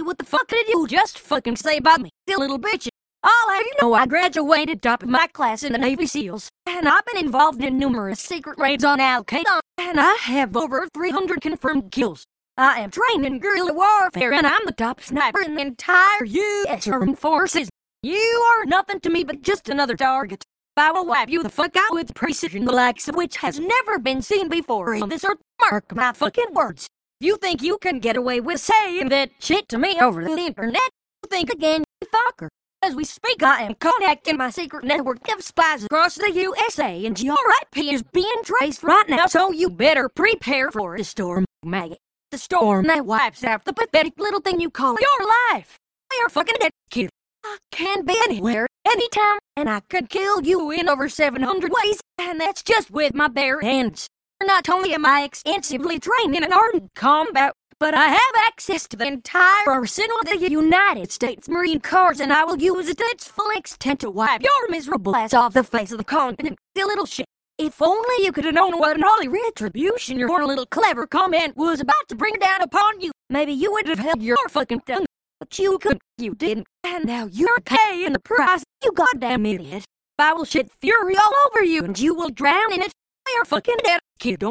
what the fuck did you just fucking say about me, you little bitch? I'll have you know I graduated top of my class in the Navy SEALs, and I've been involved in numerous secret raids on Al-Qaeda, and I have over 300 confirmed kills. I am trained in guerrilla warfare, and I'm the top sniper in the entire U.S. Armed Forces. You are nothing to me but just another target. I will wipe you the fuck out with precision, the likes of which has never been seen before on this earth. Mark my fucking words. You think you can get away with saying that shit to me over the internet? Think again, you fucker. As we speak, I am connecting my secret network of spies across the USA, and your IP is being traced right now, so you better prepare for a storm, maggot. The storm that wipes out the pathetic little thing you call your life. You're fucking dead, kid. I can be anywhere, anytime, and I could kill you in over 700 ways, and that's just with my bare hands. Not only am I extensively trained in an armed combat, but I have access to the entire arsenal of the United States Marine Corps, and I will use it to its full extent to wipe your miserable ass off the face of the continent, you little shit. If only you could have known what an holy retribution your poor little clever comment was about to bring down upon you, maybe you would have held your fucking tongue. But you couldn't, you didn't, and now you're paying the price, you goddamn idiot. I will shit fury all over you, and you will drown in it. You're fucking dead, kiddo.